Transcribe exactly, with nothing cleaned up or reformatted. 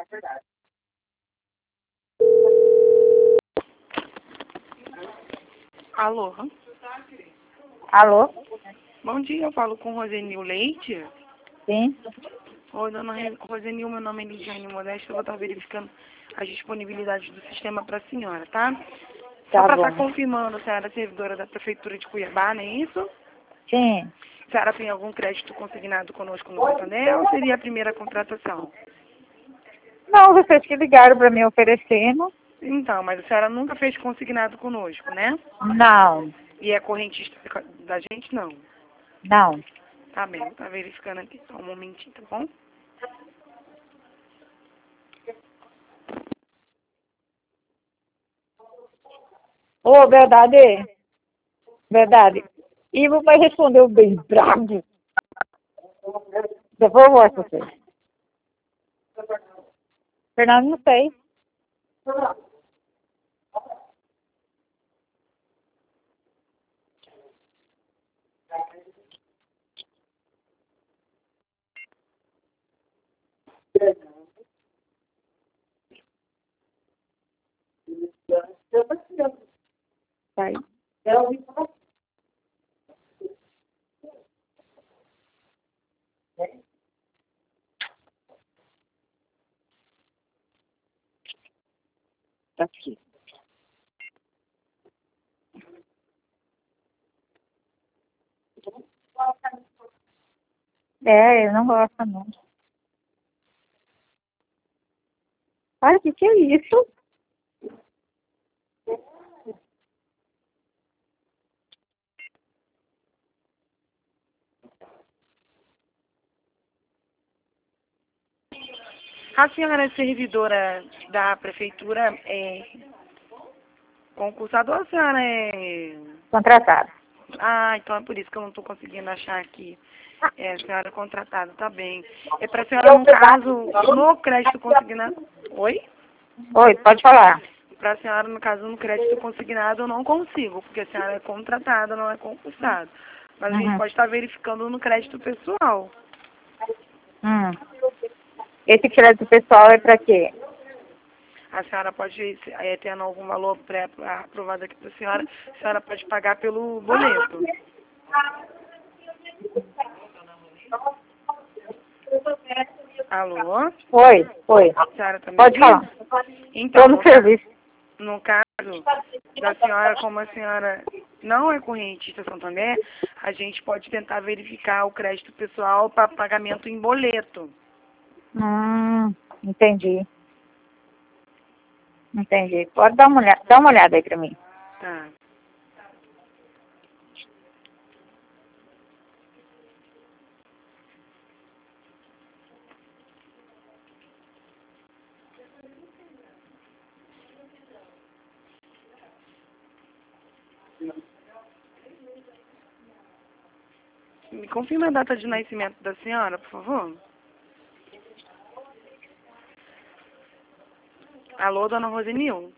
Alô? Alô? Bom dia, eu falo com Rosenil Leite. Sim. Oi, dona Re- Rosenil, meu nome é Lidiane Modesta, eu vou estar verificando as disponibilidades do sistema para a senhora, tá? Só Tá para bom. estar confirmando, a senhora é servidora da Prefeitura de Cuiabá, não é isso? Sim. A senhora tem algum crédito consignado conosco no Santander ou seria a primeira contratação? Não, vocês que ligaram para me oferecendo. Então, mas a senhora nunca fez consignado conosco, né? Não. E é correntista da gente, não. Não. Tá bem, vou estar verificando aqui só um momentinho, tá bom? Ô, verdade. Verdade. Ivo vai responder o bem bravo. Depois eu mostro pra você. Fernando, não sei. Vai. Tá aqui. É, eu não gosto, não. Ai, o que que é isso? A senhora é servidora da Prefeitura, é concursada ou a senhora é... Contratado. Ah, então é por isso que eu não estou conseguindo achar aqui. É, a senhora é contratada, tá bem. É para a senhora, no caso, no crédito consignado... Oi? Oi, pode falar. Para a senhora, no caso, no crédito consignado, eu não consigo, porque a senhora é contratada, não é concursada. Mas a gente Uhum. pode estar verificando no crédito pessoal. Hum. Esse crédito pessoal é para quê? A senhora pode, é, tendo algum valor pré-aprovado aqui para a senhora, a senhora pode pagar pelo boleto. Alô? Oi, oi. A senhora está me Pode ouvindo? falar. Então, Estou no no, ca serviço. no caso da senhora, como a senhora não é correntista Santander, a gente pode tentar verificar o crédito pessoal para pagamento em boleto. Hum, entendi. Entendi. Pode dar uma olhada, dá uma olhada aí para mim. Tá. Me confirma a data de nascimento da senhora, por favor. Alô, dona Rosenil?